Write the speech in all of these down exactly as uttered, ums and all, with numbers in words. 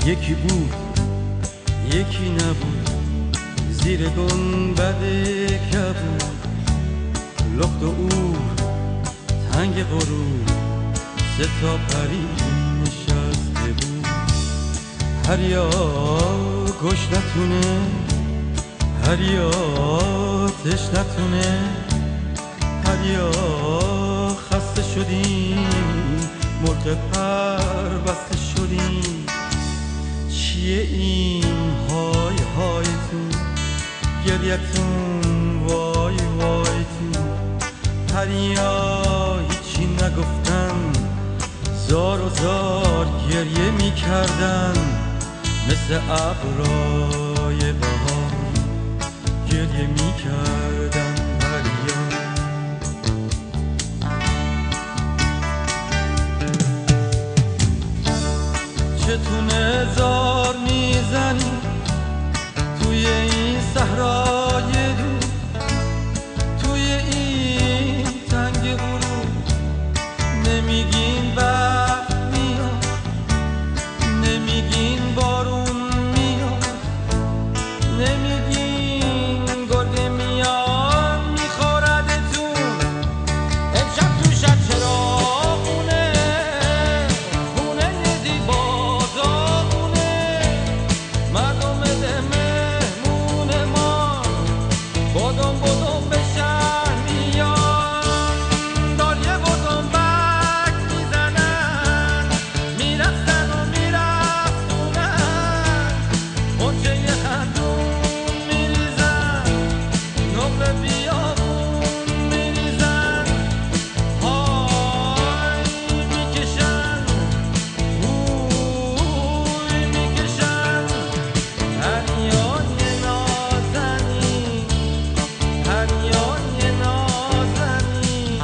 یکی بود یکی نبود، زیر گنبد کبود، لخت و اور تنگ غروب، سه تا پری نشسته بود. هریا گوش نتونه، هریا تشنتونه، هریا خسته شدیم، مرغ پر بسته شدیم. چیه این های هایتون، گریتون وای وایتون؟ هریا هیچی نگفتن، زار و زار گریه میکردن، مثل ابرای بهار گریه میکردن. هریا چتونه زار میزنی توی این صحرای دور، توی این تنگ غروب؟ نمیگین برف میاد، نمیگین بارون میاد، نمیگین گرگ میاد میخوردتون. امشب تو شب چراغونه، خونه دیبا داغونه، مردم ده مهمون ما بادم بادم به شهر میان. داریه بادم بک میزنن، میرفتن و میرفتونن، مچه خندون میریزن، نقل بیابون میریزن. های میکشن، اوی میکشن. هریای نازنین، هریای نازنین.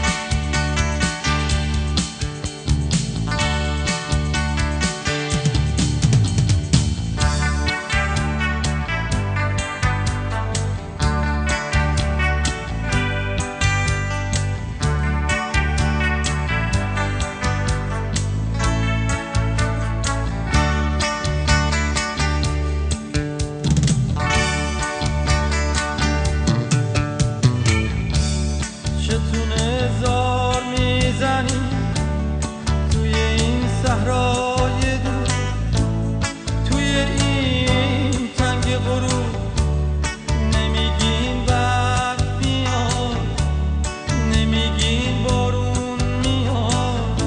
چتونه زار میزنی توی این صحرای دور، توی این تنگ غروب؟ نمیگین برف میاد، نمیگین بارون میاد،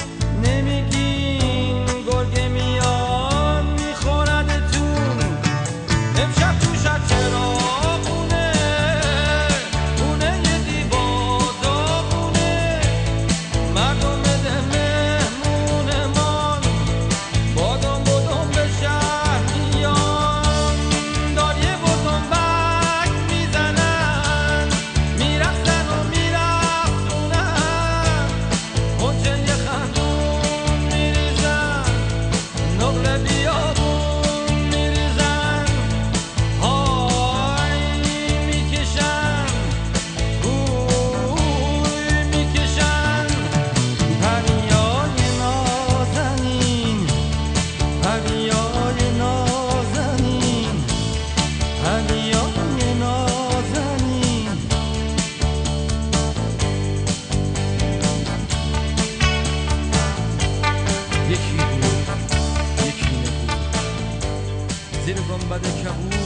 نمیگین گرگ میاد میخوردتون. امشب تو شب چراغونه، خونه دیبا داغونه، مردم ده مهمونمان بادم بادم به شهر میان. داریه بادم بک میزنن، میرفتن و میرفتونن، مچه خندون میریزن، نقل بیابون میریزن. های میکشن، اوی میکشن. هریای نازنین، هریای نازنین، هریای نازنین. یکی بود یکی نبود، زیر گنبد کبود،